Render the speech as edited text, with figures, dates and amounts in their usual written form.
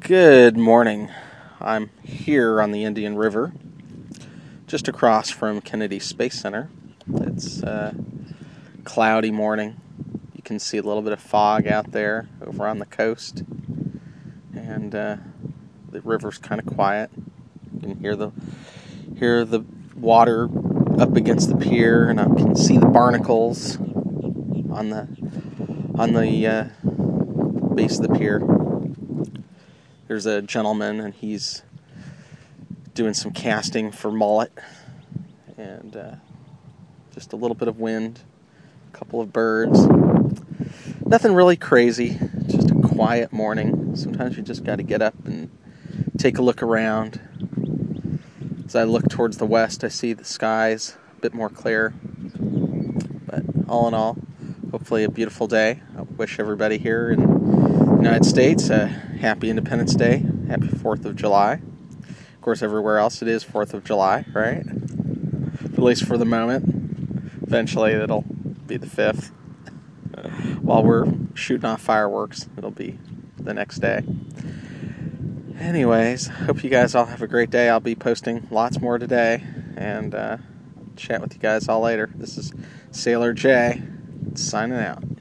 Good morning. I'm here on the Indian River, just across from Kennedy Space Center. It's a cloudy morning. You can see a little bit of fog out there over on the coast, and the river's kind of quiet. You can hear the water up against the pier, and I can see the barnacles on the base of the pier. There's a gentleman, and he's doing some casting for mullet, and just a little bit of wind, a couple of birds. Nothing really crazy, just a quiet morning. Sometimes you just got to get up and take a look around. As I look towards the west, I see the skies a bit more clear. But all in all, hopefully a beautiful day. I wish everybody here in the United States a happy Independence Day, happy 4th of July. Of course, everywhere else it is 4th of July, right? At least for the moment. Eventually it'll be the 5th. While we're shooting off fireworks, it'll be the next day. Anyways, hope you guys all have a great day. I'll be posting lots more today, and chat with you guys all later. This is Sailor J, signing out.